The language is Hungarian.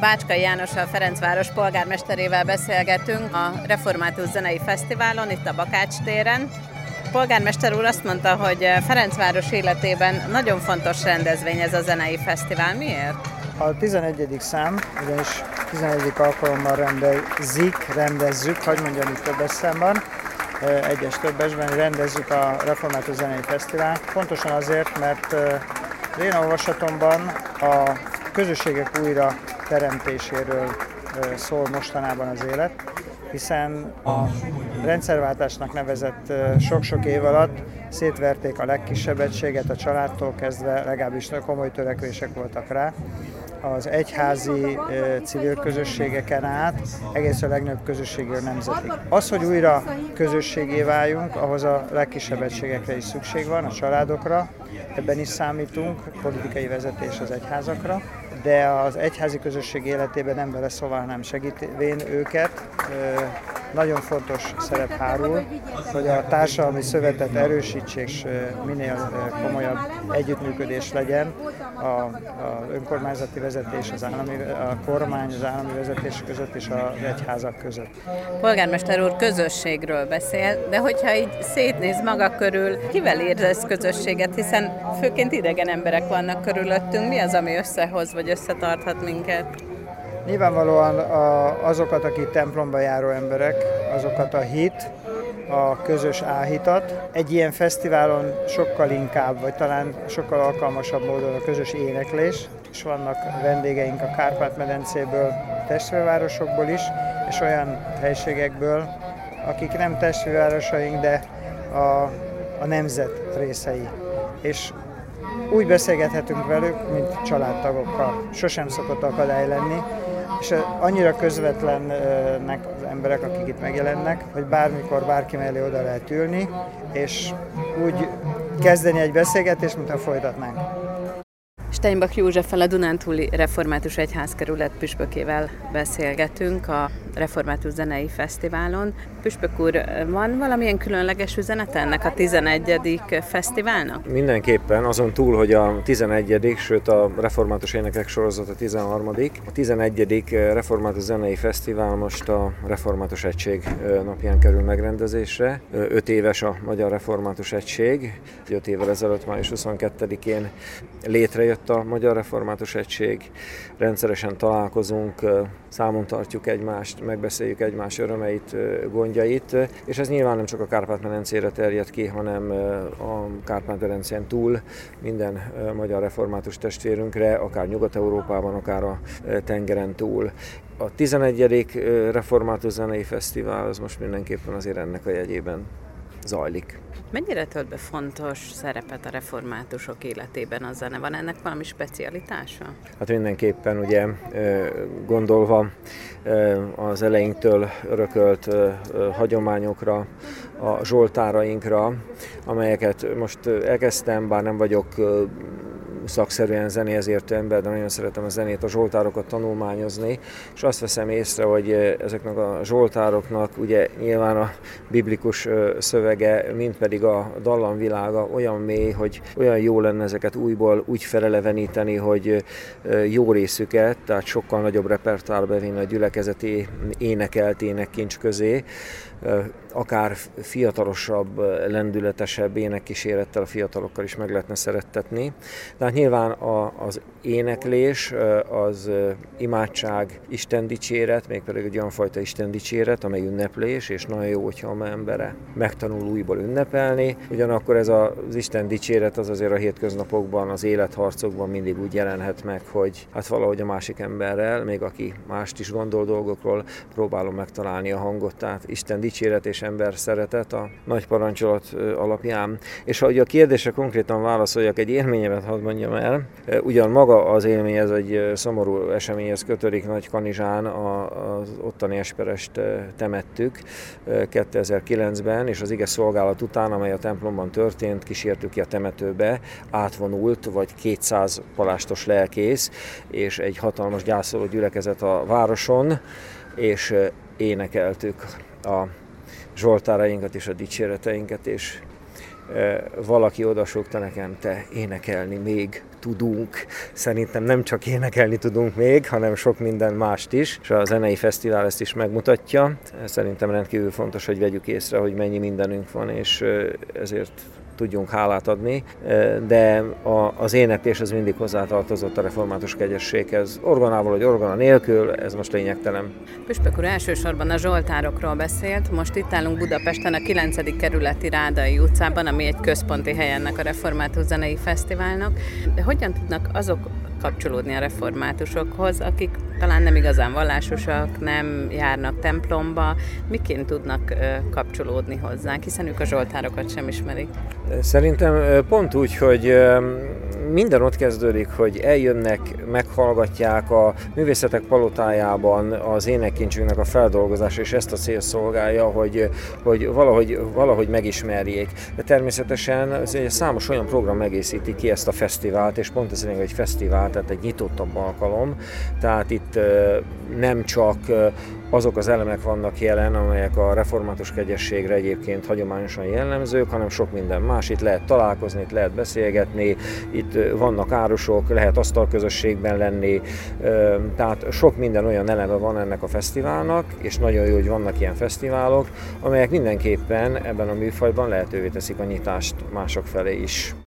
Bácskai Jánossal, Ferencváros polgármesterével beszélgetünk a Református Zenei Fesztiválon, itt a Bakács téren. A polgármester úr azt mondta, hogy Ferencváros életében nagyon fontos rendezvény ez a zenei fesztivál. Miért? A 11. szám, ugyanis 11. alkalommal rendezzük, hogy mondjam itt többes számban, egyes többesben rendezzük a Református Zenei Fesztivál. Pontosan azért, mert az én olvasatomban a közösségek újra teremtéséről szól mostanában az élet, hiszen a rendszerváltásnak nevezett sok-sok év alatt szétverték a legkisebb egységet, a családtól kezdve, legalábbis komoly törekvések voltak rá, az egyházi civil közösségeken át, egész a legnagyobb közösségről nemzetig. Az, hogy újra közösségé váljunk, ahhoz a legkisebb egységekre is szükség van, a családokra, ebben is számítunk, politikai vezetés az egyházakra, de az egyházi közösség életében nem beleszólva, hanem segítvén őket. Nagyon fontos szerep hárul, hogy a társadalmi szövetet erősítsék, és minél komolyabb együttműködés legyen az önkormányzati vezetés, a kormány, az állami vezetés között és az egyházak között. Polgármester úr közösségről beszél, de hogyha így szétnéz maga körül, kivel érez közösséget, hiszen főként idegen emberek vannak körülöttünk, mi az, ami összehoz vagy összetarthat minket? Nyilvánvalóan azokat, akik templomba járó emberek, azokat a hit, a közös áhítat. Egy ilyen fesztiválon sokkal inkább, vagy talán sokkal alkalmasabb módon a közös éneklés, és vannak vendégeink a Kárpát-medencéből, testvérvárosokból is, és olyan helységekből, akik nem testvérvárosaink, de a nemzet részei. És úgy beszélgethetünk velük, mint családtagokkal. Sosem szokott akadály lenni, és annyira közvetlennek az emberek, akik itt megjelennek, hogy bármikor bárki mellé oda lehet ülni, és úgy kezdeni egy beszélgetést, mintha folytatnánk. Steinbach Józseffel, a Dunántúli Református Egyházkerület püspökével beszélgetünk a Református Zenei Fesztiválon. Püspök úr, van valamilyen különleges üzenete ennek a 11. fesztiválnak? Mindenképpen, azon túl, hogy a 11., sőt a Református Énekek sorozat a 13. A 11. Református Zenei Fesztivál most a Református Egység napján kerül megrendezésre. 5 éves a Magyar Református Egység. 5 évvel ezelőtt, május 22-én létrejött a Magyar Református Egység. Rendszeresen találkozunk, számon tartjuk egymást, megbeszéljük egymás örömeit, gondjait, és ez nyilván nem csak a Kárpát-medencére terjed ki, hanem a Kárpát-medencén túl minden magyar református testvérünkre, akár Nyugat-Európában, akár a tengeren túl. A 11. Református Zenei Fesztivál az most mindenképpen azért ennek a jegyében zajlik. Mennyire tölt be fontos szerepet a reformátusok életében a zene? Van ennek valami specialitása? Hát mindenképpen ugye gondolva az elejénktől örökölt hagyományokra, a zsoltárainkra, amelyeket most elkezdtem, bár nem vagyok szakszerűen zenéhez értő ember, de nagyon szeretem a zenét, a zsoltárokat tanulmányozni, és azt veszem észre, hogy ezeknek a zsoltároknak ugye nyilván a biblikus szövege, mint pedig a dallamvilága olyan mély, hogy olyan jó lenne ezeket újból úgy feleleveníteni, hogy jó részüket, tehát sokkal nagyobb repertoárba vinni a gyülekezeti énekelt énekkincs közé, akár fiatalosabb, lendületesebb énekkísérettel a fiatalokkal is meg lehetne szerettetni. Tehát nyilván az éneklés, az imádság, istendicséret, mégpedig egy olyan fajta istendicséret, amely ünneplés, és nagyon jó, hogyha a embere megtanul újból ünnepelni. Ugyanakkor ez az istendicséret az azért a hétköznapokban, az életharcokban mindig úgy jelenhet meg, hogy hát valahogy a másik emberrel, még aki mást is gondol dolgokról, próbálom megtalálni a hangot, tehát Isten dicséret és ember szeretet a nagy parancsolat alapján. És ha ugye a kérdésre konkrétan válaszoljak, egy élményemet hadd mondjam el. Ugyan maga az élmény, ez egy szomorú eseményhez kötődik Nagykanizsán, az ottani esperest temettük 2009-ben, és az ige szolgálat után, amely a templomban történt, kísértük ki a temetőbe, átvonult vagy 200 palástos lelkész, és egy hatalmas gyászoló gyülekezet a városon, és énekeltük a zsoltárainkat és a dicséreteinket, és valaki odasúgta nekem, te énekelni még tudunk. Szerintem nem csak énekelni tudunk még, hanem sok minden mást is, és a zenei fesztivál ezt is megmutatja. Szerintem rendkívül fontos, hogy vegyük észre, hogy mennyi mindenünk van, és ezért tudjunk hálát adni, de az éneklés az mindig hozzátartozott a református kegyességhez. Orgonával vagy orgona nélkül, ez most lényegtelen. Püspök úr elsősorban a zsoltárokról beszélt, most itt állunk Budapesten a 9. kerületi Rádai utcában, ami egy központi hely ennek a Református Zenei Fesztiválnak. De hogyan tudnak azok kapcsolódni a reformátusokhoz, akik talán nem igazán vallásosak, nem járnak templomba, miként tudnak kapcsolódni hozzánk, hiszen ők a zsoltárokat sem ismerik? Szerintem pont úgy, hogy minden ott kezdődik, hogy eljönnek, meghallgatják a művészetek palotájában az énekkincsünknek a feldolgozása, és ezt a cél szolgálja, hogy valahogy megismerjék. De természetesen számos olyan program egészíti ki ezt a fesztivált, és pont ez egy fesztivál, tehát egy nyitottabb alkalom. Tehát itt nem csak azok az elemek vannak jelen, amelyek a református kegyességre egyébként hagyományosan jellemzők, hanem sok minden más. Itt lehet találkozni, itt lehet beszélgetni, itt vannak árusok, lehet asztalközösségben lenni, tehát sok minden olyan eleme van ennek a fesztiválnak, és nagyon jó, hogy vannak ilyen fesztiválok, amelyek mindenképpen ebben a műfajban lehetővé teszik a nyitást mások felé is.